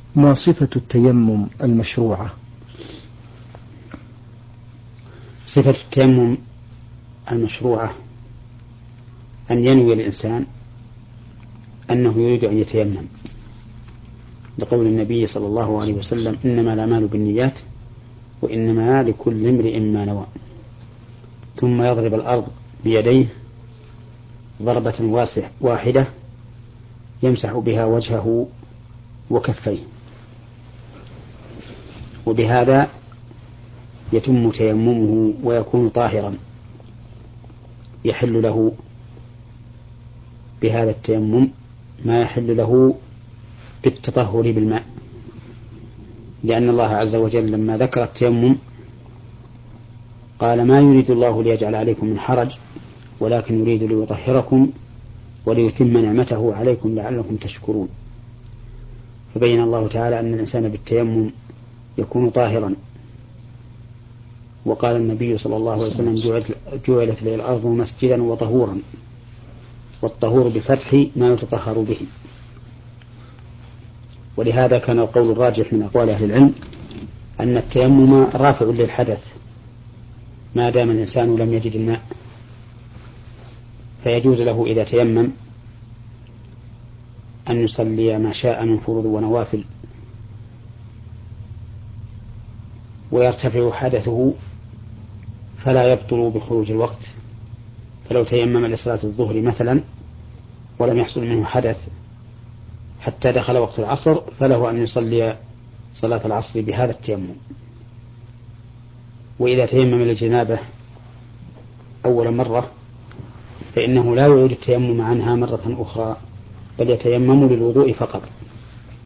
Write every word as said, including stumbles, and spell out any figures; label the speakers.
Speaker 1: ما صفة التيمم المشروعة؟
Speaker 2: صفة التيمم المشروعة أن ينوي الإنسان أنه يريد أن يتيمم، لقول النبي صلى الله عليه وسلم: إنما الأعمال بالنيات وإنما لكل امرئ ما نوى. ثم يضرب الأرض بيديه ضربة واسعة واحدة يمسح بها وجهه وكفيه، وبهذا يتم تيممه ويكون طاهرا، يحل له بهذا التيمم ما يحل له بالتطهر بالماء، لأن الله عز وجل لما ذكر التيمم قال: ما يريد الله ليجعل عليكم من حرج ولكن يريد ليطهركم وليتم نعمته عليكم لعلكم تشكرون. فبين الله تعالى أن الإنسان بالتيمم يكون طاهرا. وقال النبي صلى الله عليه وسلم: جعلت لي الأرض مسجدا وطهورا، والطهور بفتح ما يتطهر به. ولهذا كان القول الراجح من أقوال أهل العلم أن التيمم رافع للحدث ما دام الإنسان لم يجد الماء، فيجوز له إذا تيمم أن يصلي ما شاء من فروض ونوافل ويرتفع حدثه فلا يبطل بخروج الوقت. فلو تيمم لصلاة الظهر مثلا ولم يحصل منه حدث حتى دخل وقت العصر فله أن يصلي صلاة العصر بهذا التيمم. وإذا تيمم للجنابة أول مرة فإنه لا يعيد التيمم عنها مرة أخرى، بل يتيمم للوضوء فقط.